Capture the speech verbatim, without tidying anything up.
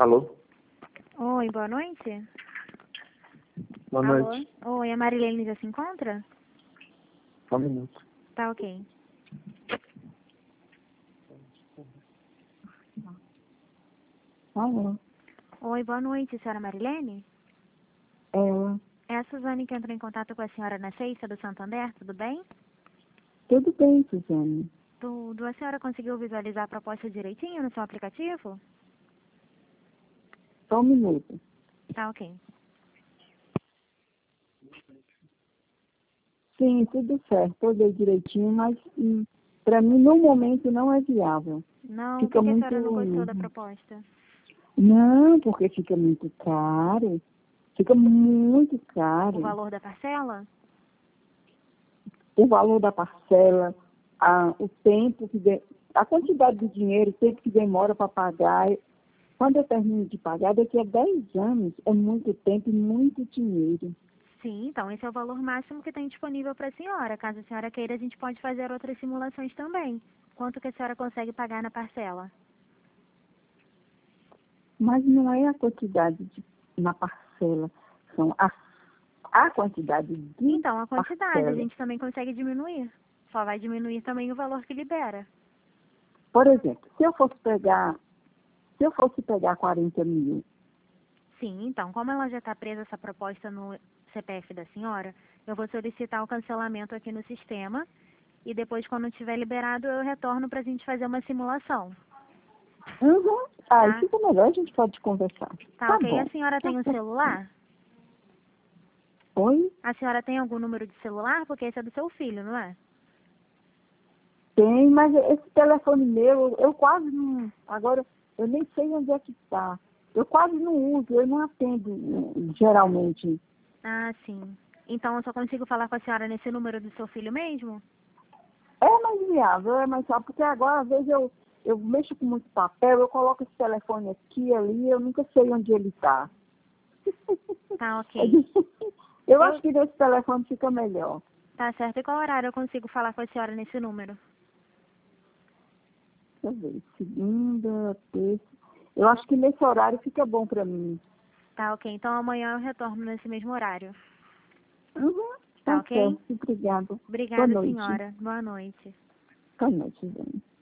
Alô? Oi, boa noite. Boa Alô? noite. Oi, a Marilene já se encontra? Só um minuto. Tá ok. Alô, Oi, boa noite, senhora Marilene? ela. É a Suzane que entrou em contato com a senhora na Seixas do Santander, tudo bem? Tudo bem, Suzane? Tudo. A senhora conseguiu visualizar a proposta direitinho no seu aplicativo? Só um minuto. Tá ok. Sim, tudo certo, olhei direitinho, mas hum, para mim no momento não é viável. Não, Fica por que a muito. senhora não gostou da proposta? Não, porque fica muito caro. Fica muito O caro. valor da parcela? O valor da parcela, a, o tempo que de, a quantidade de dinheiro, o tempo que demora para pagar. Quando eu termino de pagar, daqui a dez anos, é muito tempo e muito dinheiro. Sim, então esse é o valor máximo que tem disponível para a senhora. Caso a senhora queira, a gente pode fazer outras simulações também. Quanto que a senhora consegue pagar na parcela? Mas não é a quantidade de, na parcela, são a, a quantidade de Então, a quantidade a parcela. gente também consegue diminuir. Só vai diminuir também o valor que libera. Por exemplo, se eu fosse pegar, se eu fosse pegar quarenta mil, Sim, então, como ela já está presa essa proposta no C P F da senhora, eu vou solicitar o cancelamento aqui no sistema e depois, quando estiver liberado, eu retorno para a gente fazer uma simulação. uhum, aí Tá? fica melhor, a gente pode conversar. Tá, Tá ok. A bom. senhora tem um celular? Oi? A senhora tem algum número de celular? Porque esse é do seu filho, não é? Tem, mas esse telefone meu, eu quase não, agora eu nem sei onde é que está. Eu quase não uso, eu não atendo hum, geralmente. Ah, sim. Então, eu só consigo falar com a senhora nesse número do seu filho mesmo? É mais viável, é mais fácil, porque agora às vezes eu, eu mexo com muito papel, eu coloco esse telefone aqui e ali, eu nunca sei onde ele está. Tá, ok. Eu Eu... acho que nesse telefone fica melhor. Tá certo. E qual horário eu consigo falar com a senhora nesse número? Deixa eu ver, segunda, terça. Eu acho que nesse horário fica bom para mim. Tá, ok. Então, amanhã eu retorno nesse mesmo horário. Uhum, Tá, tá ok? certo, obrigada. Boa Obrigada, noite. senhora. Boa noite. Boa noite, gente.